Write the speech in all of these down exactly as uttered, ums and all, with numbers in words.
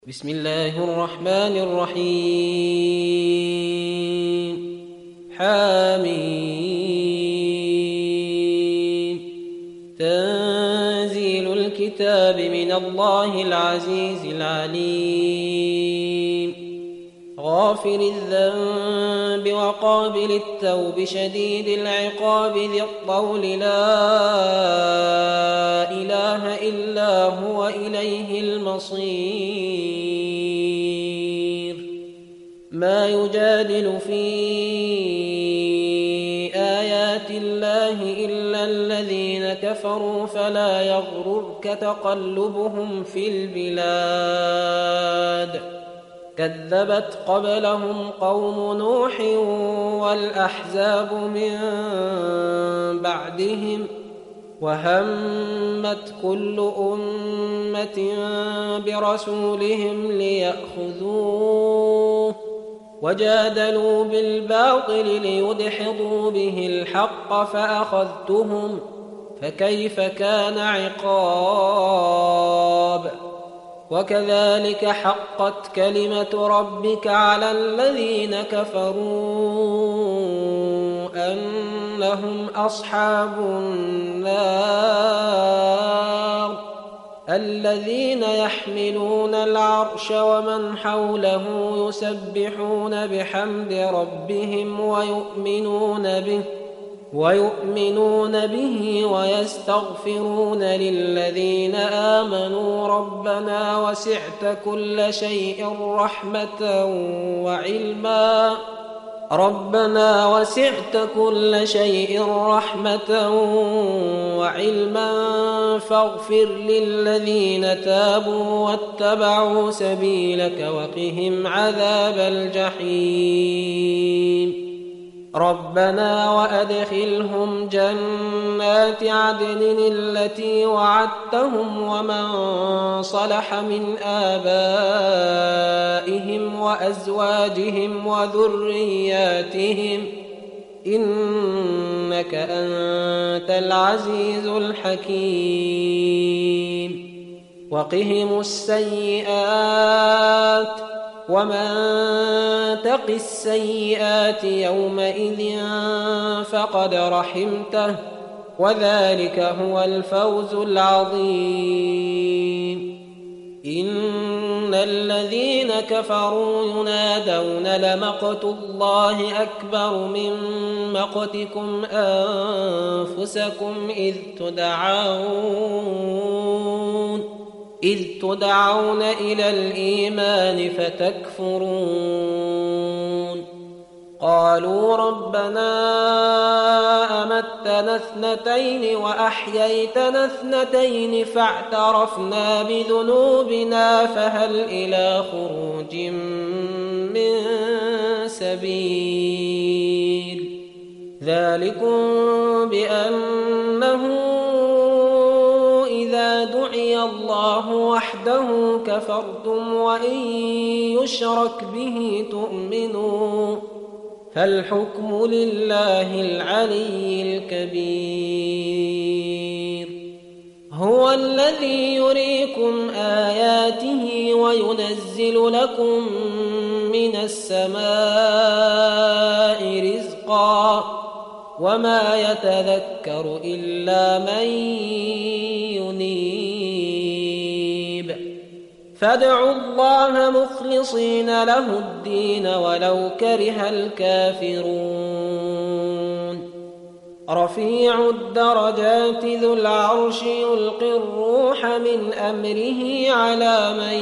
بسم الله الرحمن الرحيم. حميم. تنزيل الكتاب من الله العزيز العليم. غافر الذنب وقابل التوب شديد العقاب ذي الطول لا إله إلا هو إليه المصير. ما يجادل في آيات الله إلا الذين كفروا فلا يغررك تقلبهم في البلاد. كذبت قبلهم قوم نوح والأحزاب من بعدهم وهمت كل أمة برسولهم ليأخذوه وجادلوا بالباطل ليدحضوا به الحق فأخذتهم فكيف كان عقاب. وكذلك حقت كلمة ربك على الذين كفروا أنهم أصحاب النار الذين يحملون العرش ومن حوله يسبحون بحمد ربهم ويؤمنون به ويؤمنون به ويستغفرون للذين آمنوا ربنا وسعت كل شيء رحمة وعلما ربنا وسعت كل شيء رحمة وعلما فاغفر للذين تابوا واتبعوا سبيلك وقهم عذاب الجحيم. ربنا وأدخلهم جنات عدن التي وعدتهم ومن صلح من آبائهم وأزواجهم وذرياتهم إنك أنت العزيز الحكيم. وقهم السيئات ومن تق السيئات يومئذ فقد رحمته وذلك هو الفوز العظيم. إن الذين كفروا ينادون لمقت الله أكبر من مقتكم أنفسكم إذ تدعون إذ تدعون إلى الإيمان فتكفرون. قالوا ربنا أمتنا اثنتين وأحييتنا اثنتين فاعترفنا بذنوبنا فهل إلى خروج من سبيل. ذلكم بأنه إذا دعي الله وحده كفرتم وإن يشرك به تؤمنوا فالحكم لله العلي الكبير. هو الذي يريكم آياته وينزل لكم من السماء رزقا وما يتذكر إلا من ينيب. فادعوا الله مخلصين له الدين ولو كره الكافرون. رفيع الدرجات ذو العرش يلقي الروح من أمره على من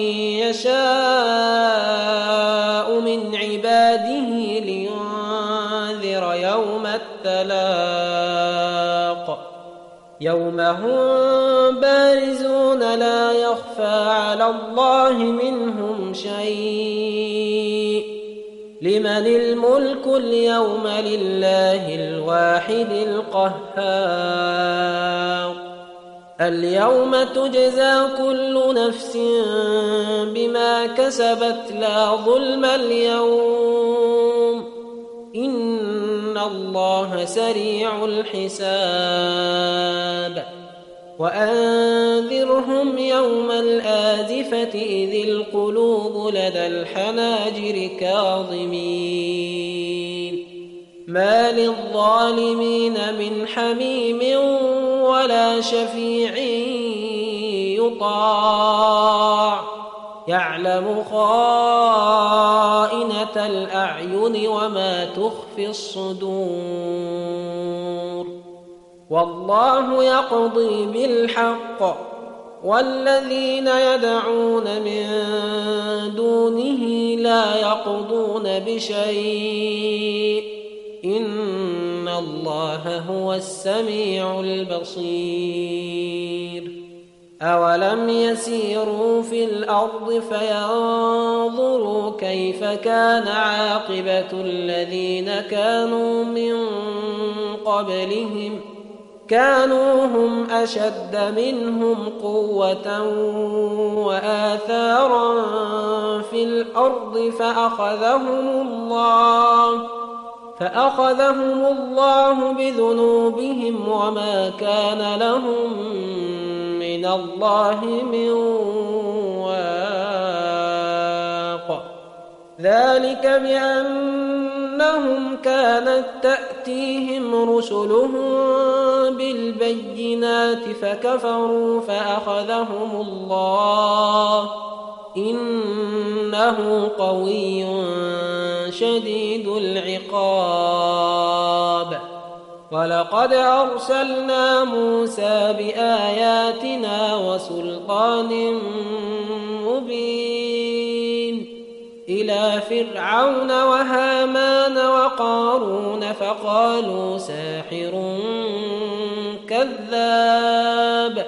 يشاء من عباده لينذر يوم التلاق يوم هم بارزون لا يخفى على الله منهم شيء. لمن الملك اليوم لله الواحد القهار. اليوم تجزى كل نفس بما كسبت لا ظلم اليوم إن الله سريع الحساب. وأنذرهم يوم الآزفة إذ القلوب لدى الحناجر كاظمين ما للظالمين من حميم ولا شفيع يطاع يعلم خائنة الأعين وما تخفي الصدور والله يقضي بالحق والذين يدعون من دونه لا يقضون بشيء إن الله هو السميع البصير أولم يسيروا في الأرض فينظروا كيف كان عاقبة الذين كانوا من قبلهم كانوا هم أشد منهم قوة وآثارا في الأرض فأخذهم الله فأخذهم الله بذنوبهم وما كان لهم من الله من واق ذلك بأنهم كانت تأتيهم رسلهم بالبينات فكفروا فأخذهم الله إنه قوي شديد العقاب ولقد أرسلنا موسى بآياتنا وسلطان مبين إلى فرعون وهامان وقارون فقالوا ساحر كذاب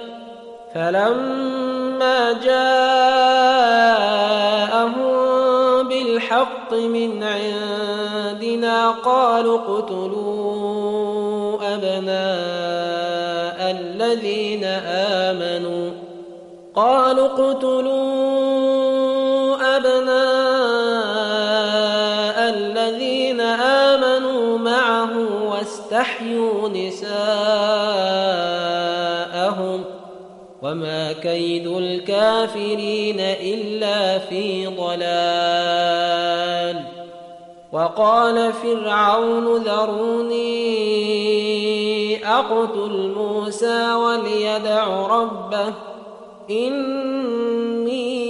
فلما جاءهم بالحق من عندنا قالوا اقتلوا أبناء الذين آمنوا قالوا اقتلوا أبناء الذين آمنوا معه واستحيوا نساءهم وما كيد الكافرين إلا في ضلال وقال فرعون ذروني أقتل موسى وليدع ربه إني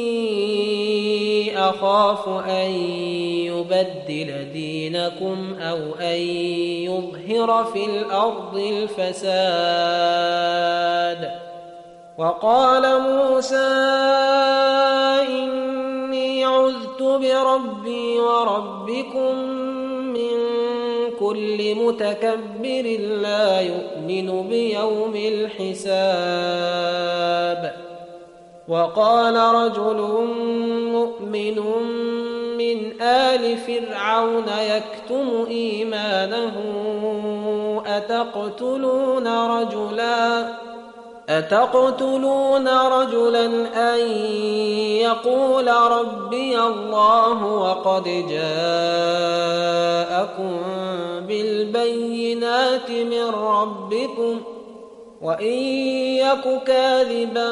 أخاف أن يبدل دينكم أو أن يظهر في الأرض الفساد وقال موسى إني عذت بربي وربكم من كل متكبر لا يؤمن بيوم الحساب وقال رجل مؤمن من آل فرعون يكتم إيمانه أتقتلون رجلا أتقتلون رجلا أن يقول ربي الله وقد جاءكم بالبينات من ربكم وإن يك كاذبا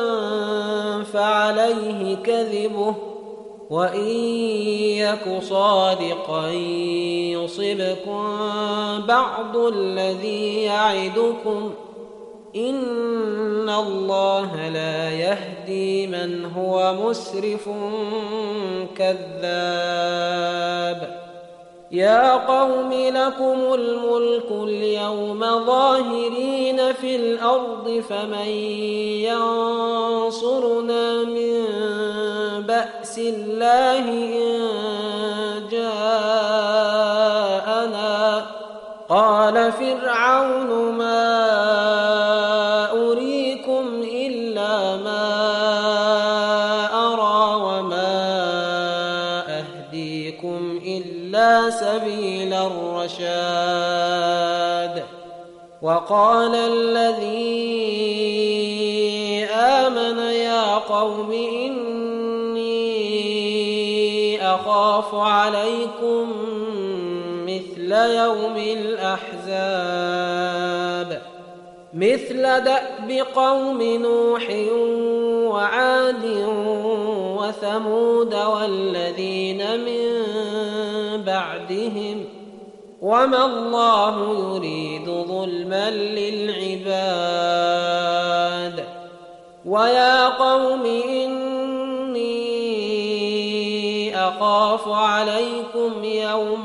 فعليه كذبه وإن يك صادقا يصبكم بعض الذي يعدكم إن الله لا يهدي من هو مسرف كذاب يا قوم لكم الملك اليوم ظاهرين في الأرض فمن ينصرنا من بأس الله إن جاءنا قال فرعون ما أريكم إلا ما أرى وما أهديكم إلا سبيل الرشاد وقال الذي آمن يا قوم إني أخاف عليكم مثل يوم الأحزاب مثل دأب قوم نوح وعاد وثمود والذين من بعدهم وما الله يريد ظلما للعباد ويا قوم إني أخاف عليكم يوم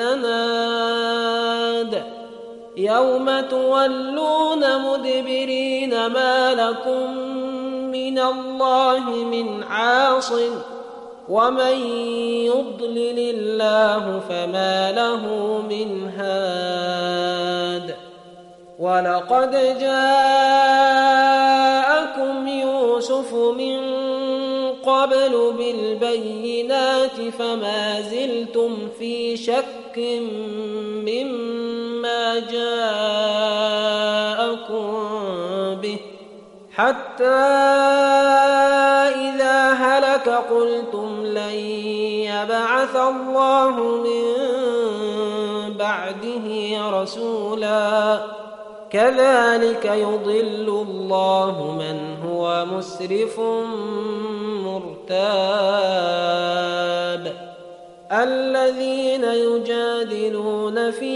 التناد يوم تولون مدبرين ما لكم من الله من عاصم ومن يضلل الله فما له من هاد ولقد جاءكم يوسف من قبل بالبينات فما زلتم في شك مما جاءكم به حتى إذا هلك قلتم لن يبعث الله من بعده رسولا كذلك يضل الله من هو مسرف مرتاب الذين يجادلون في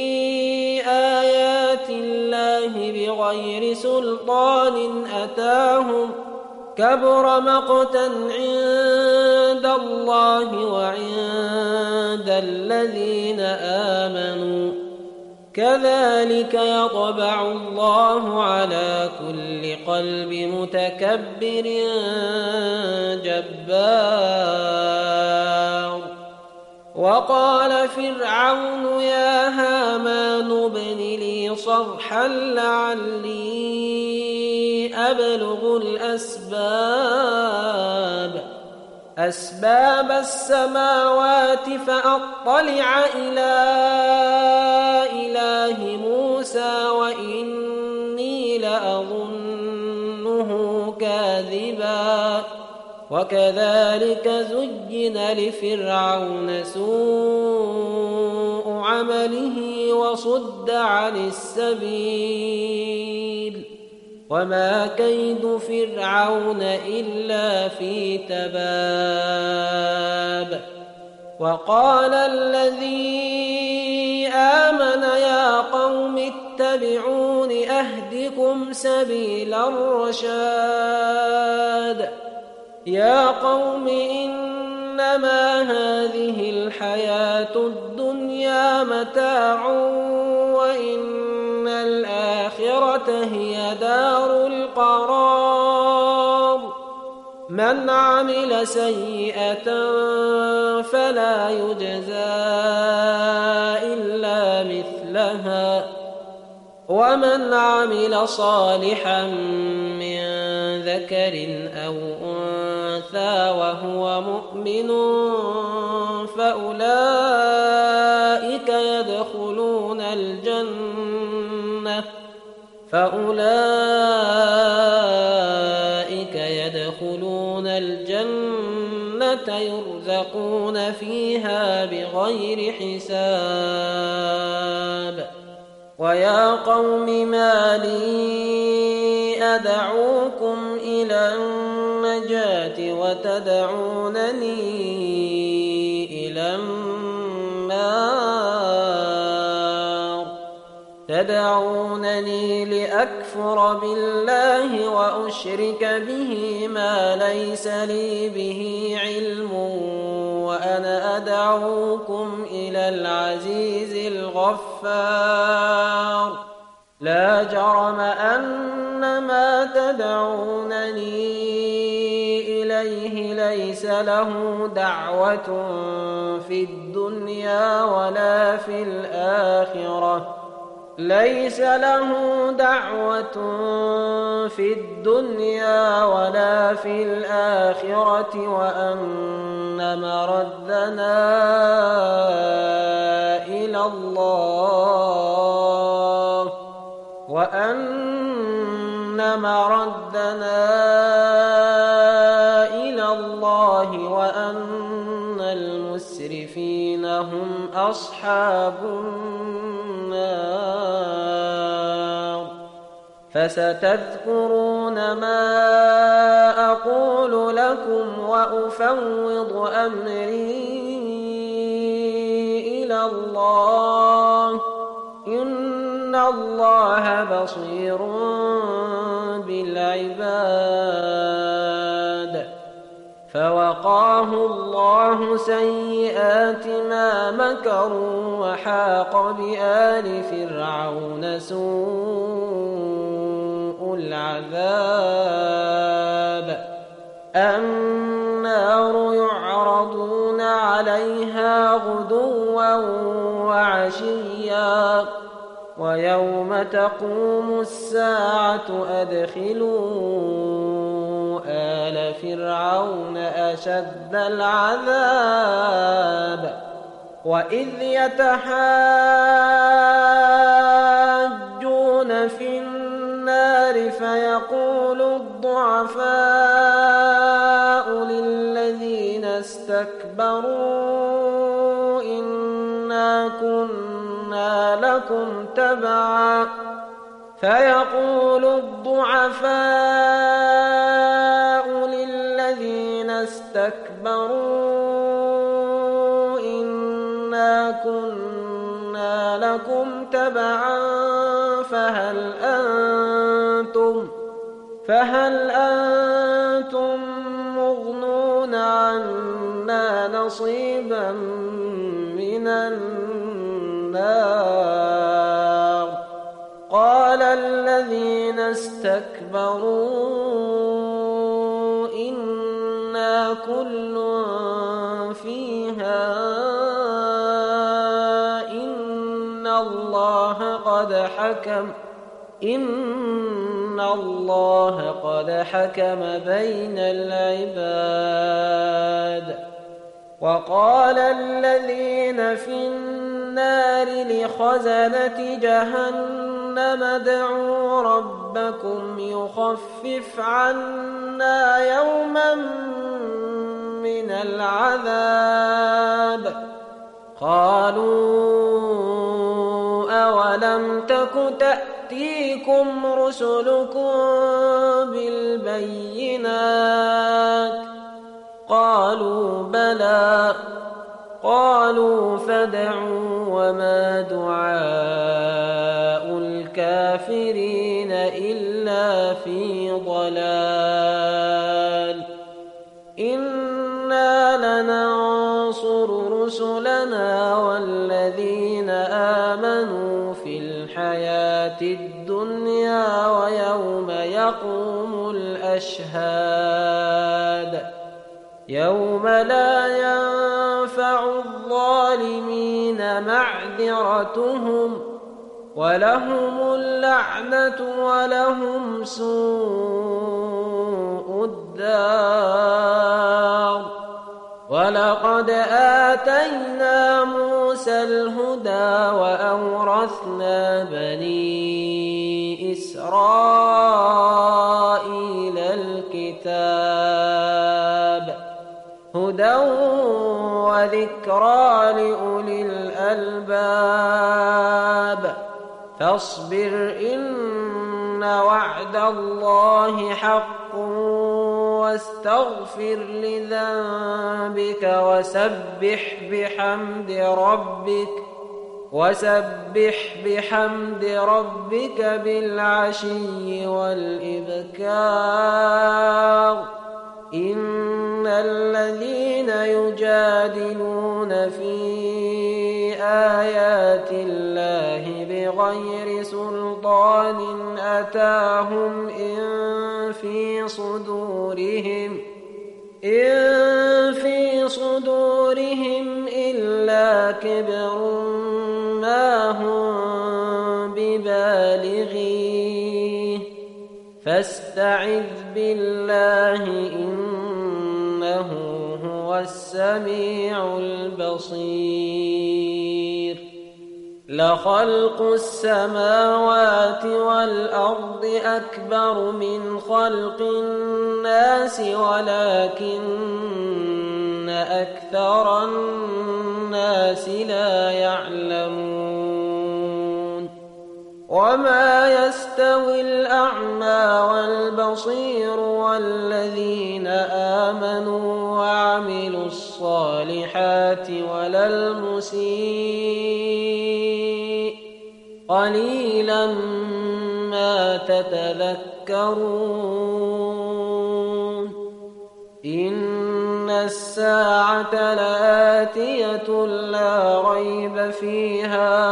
آيات الله بغير سلطان أتاهم كبر مقتا عند الله وعند الذين آمنوا كذلك يطبع الله على كل قلب متكبر جبار وقال فرعون يا هامان ابن لي صرحا لعلي أبلغ الأسباب أسباب السماوات فأطلع إلى إله موسى وإني لأظنه كاذبا وكذلك زين لفرعون سوء عمله وصد عن السبيل وما كيد فرعون إلا في تباب وقال الذي آمن يا قوم اتبعون أهدكم سبيل الرشاد يا قوم إنما هذه الحياة الدنيا متاع وإن الآخرة هي دار القرار من عمل سيئة فلا يجزى إلا مثلها ومن عمل صالحا من ذكر أو أنثى وهو مؤمن فأولئك يدخلون الجنة فأولئك يدخلون الجنة يرزقون فيها بغير حساب ويا قوم ما لي أدعوكم إلى النجاة وتدعونني إلى النار تدعونني لأكفر بالله وأشرك به ما ليس لي به علم وأنا أدعوكم إلى العزيز الغفار لا جرم أن ما تدعونني إليه ليس له دعوة في الدنيا ولا في الآخرة ليس له دعوة في الدنيا ولا في الآخرة وأن مردنا إلى الله وأن مردنا إلى الله وأن المسرفين هم أصحاب النار فستذكرون ما أقول لكم وأفوض أمري إلى الله إن الله بصير بالعباد. فوقاه الله سيئات ما مكروا وحاق بآل فرعون سوء العذاب. النار يعرضون عليها غدوا وعشيا ويوم تقوم الساعة أدخلوا آل فرعون أشد العذاب. وإذ يتحاجون في النار فيقول الضعفاء للذين استكبروا إنا كنا لكم تبعا فيقول الضعفاء للذين استكبروا إنا كنا لكم تبعا فهل أنتم فهل أنتم مغنون عنا نصيبا من النار. قال الذين استكبروا إنا كل فيها إن الله قد حكم إن الله قد حكم بين العباد. وقال الذين في النار لخزنة جهنم ادعوا ربكم يخفف عنا يوما من العذاب. قالوا أولم تك تأتيكم رسلكم بالبينات قالوا بلى. قالوا فادعوا وما دعاء الكافرين إلا في ضلال. إنا لننصر رسلنا والذين آمنوا في الحياة الدنيا ويوم يقوم الأشهاد يوم لا ينفع الظالمين معذرتهم ولهم اللعنة ولهم سوء الدار. ولقد آتينا موسى الهدى وأورثنا بني إسرائيل الكتاب هدى وذكرى لأولي الألباب. فاصبر إن وعد الله حق واستغفر لذنبك وسبح بحمد ربك وسبح بحمد ربك بالعشي والإبكار. إن الذين يجادلون في آيات الله بغير سلطان أتاهم إن في صدورهم إن في صدورهم إلا كبر ما هم ببالغيه فاستعذ بالله إنه هو السميع البصير. لخلق السماوات والأرض أكبر من خلق الناس ولكن أكثر الناس لا يعلمون. وما يستوي الأعمى والبصير والذين آمنوا وعملوا الصالحات ولا المسيء قليلا ما تتذكرون إن الساعة لآتية لا ريب فيها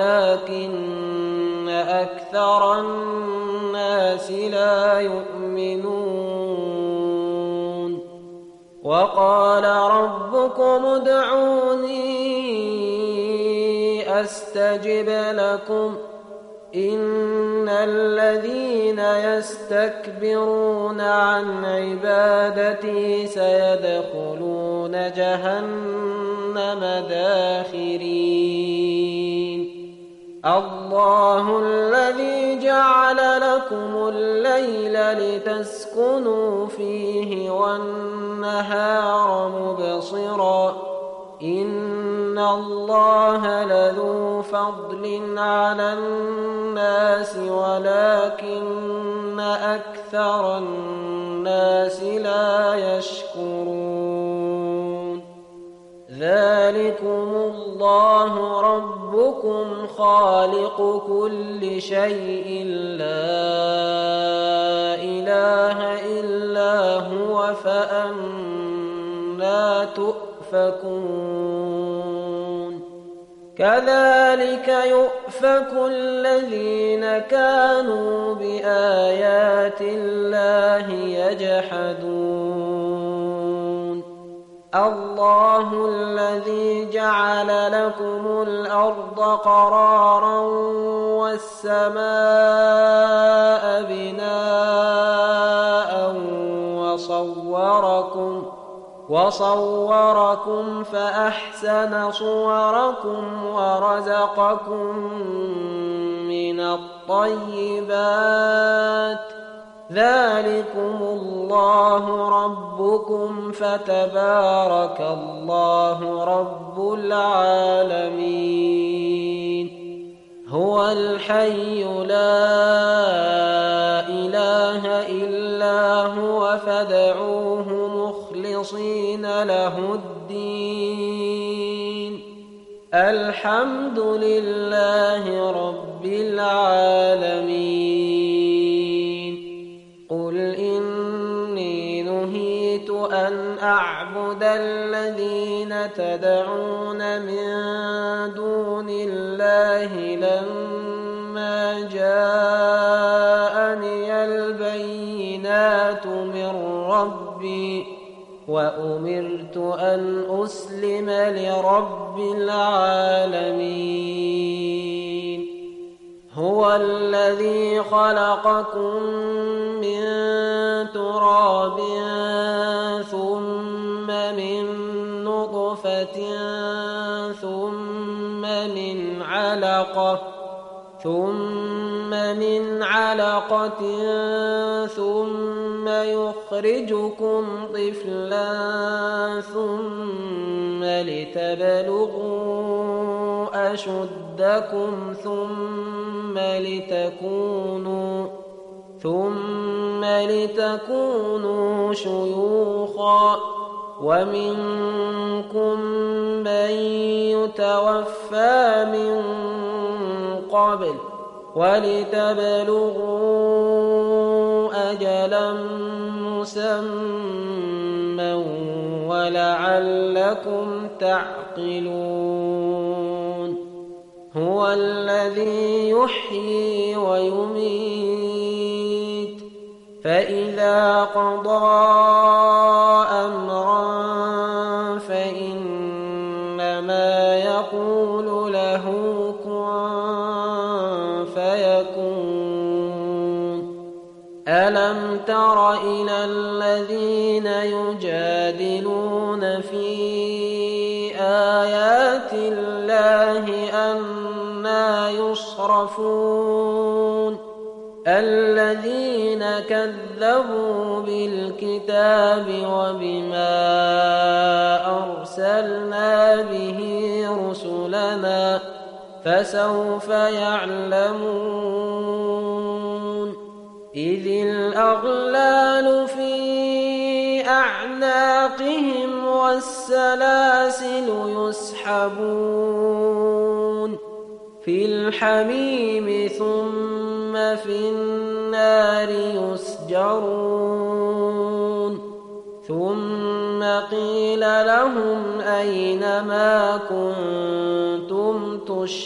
ولكن أكثر الناس لا يؤمنون وقال ربكم ادعوني أستجب لكم إن الذين يستكبرون عن عبادتي سيدخلون جهنم داخرين الله الذي جعل لكم الليل لتسكنوا فيه والنهار مبصرا إن الله لذو فضل على الناس ولكن أكثر الناس لا يشكرون ذلكم الله ربكم خالق كل شيء لا إله إلا هو فأنى تؤفكون كذلك يؤفك الذين كانوا بآيات الله يجحدون الله الذي جعل لكم الأرض قرارا والسماء بناء وصوركم وصوركم فأحسن صوركم ورزقكم من الطيبات ذلكم الله ربكم فتبارك الله رب العالمين هو الحي لا إله إلا هو فادعوه مخلصين له الدين الحمد لله رب العالمين قل إني نهيت أن أعبد الذين تدعون من دون الله لما جاءني البينات من ربي وأمرت أن أسلم لرب العالمين هو الذي خلقكم من تراب ثم من نطفة ثم من علقة ثم من علقة ثم يخرجكم طفلا ثم لتبلغوا أشدكم ثم لتكونوا ثم لتكونوا شيوخا ومنكم من يتوفى من قبل ولتبلغوا أجلا مسمى ولعلكم تعقلون هو الذي يحيي ويميت فإذا قضى أمرا فإنما يقول له كن فيكون ألم تر إلى الذين يجادلون في آيات الله أنى يصرفون الذين كذبوا بالكتاب وبما أرسلنا به رسلنا فسوف يعلمون إذ الأغلال في أعناقهم والسلاسل يسحبون في الحميم ثم في النار يسجرون ثم قيل لهم أين ما كنتم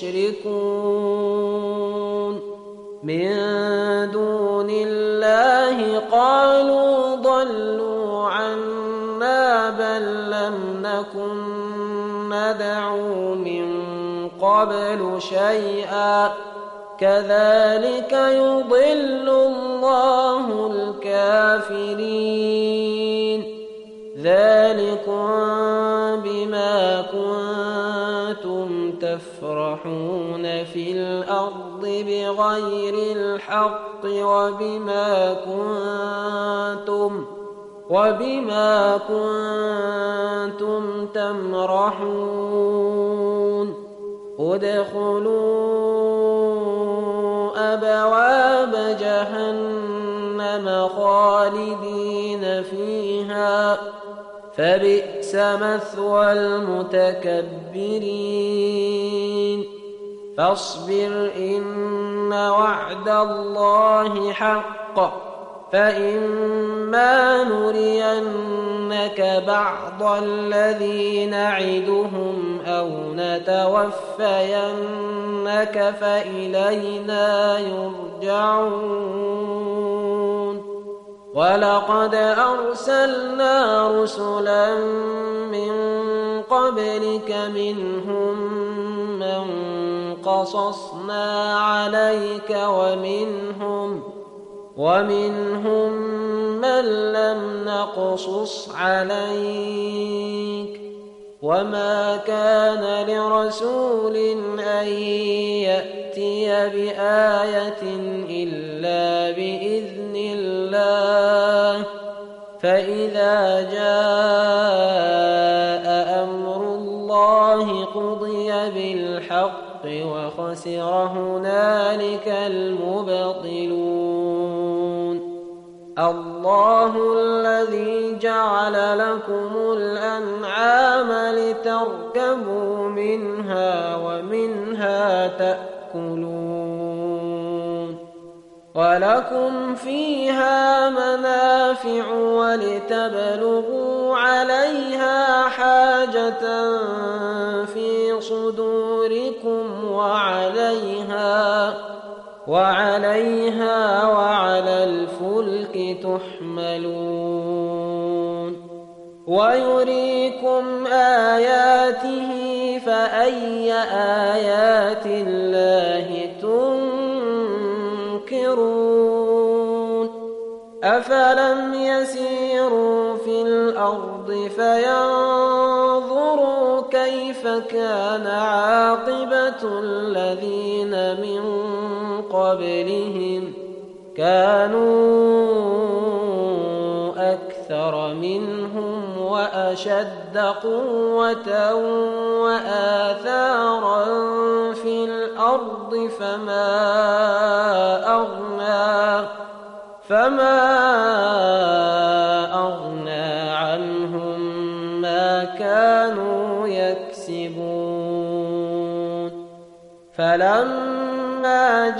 تشركون من دون الله قالوا ضلوا عنا بل لم نكن ندعو من قبل شيئا كذلك يضل الله الكافرين ذلكم بما كنتم تفرحون في الأرض بغير الحق وبما كنتم وبما كنتم تمرحون ادخلوا أبواب جهنم خالدين فيها فبئس مثوى المتكبرين فاصبر إن وعد الله حق فإما نرينك بعض الذي نعدهم أو نتوفينك فإلينا يرجعون ولقد أرسلنا رسلا من قبلك منهم من قصصنا عليك ومنهم ومنهم من لم نقصص عليك وما كان لرسول أن يأتي بآية إلا بإذن الله فإذا جاء أمر الله قضي بالحق وخسر هنالك المبطلون الله الذي جعل لكم الأنعام لتركبوا منها ومنها تأكلون ولكم فيها منافع ولتبلغوا عليها حاجة في صدوركم وعليها وعليها وعلى الفلك تحملون ويريكم آياته فأي آيات الله تنكرون أفلم يسيروا في الأرض فينظروا كيف كان عاقبة الذين من قبلهم كانوا أكثر منهم وأشد قوة وآثارا في الأرض فما أغنى فما أغنى عنهم ما كانوا يكسبون فلما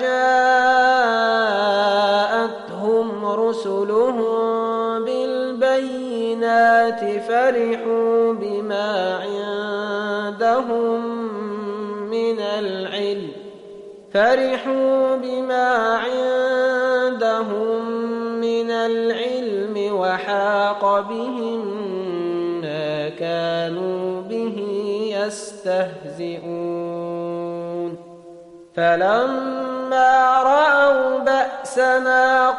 جاءتهم رسلهم بالبينات فرحوا بما عندهم من العلم فرحوا بما عندهم من العلم وحاق بهم ما كانوا به يستهزئون فلما رأوا بأسنا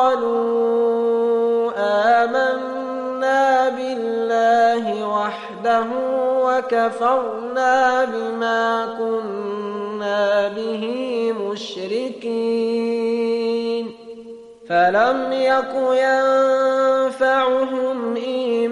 قالوا آمنا بالله وحده وكفرنا بما كنا به مشركين فلم يك ينفعهم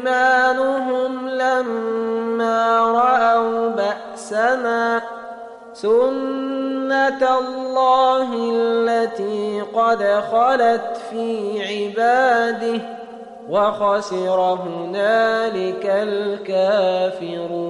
إيمانهم لما رأوا بأسنا سنة الله التي قد خلت في عباده وخسر هنالك الكافرون.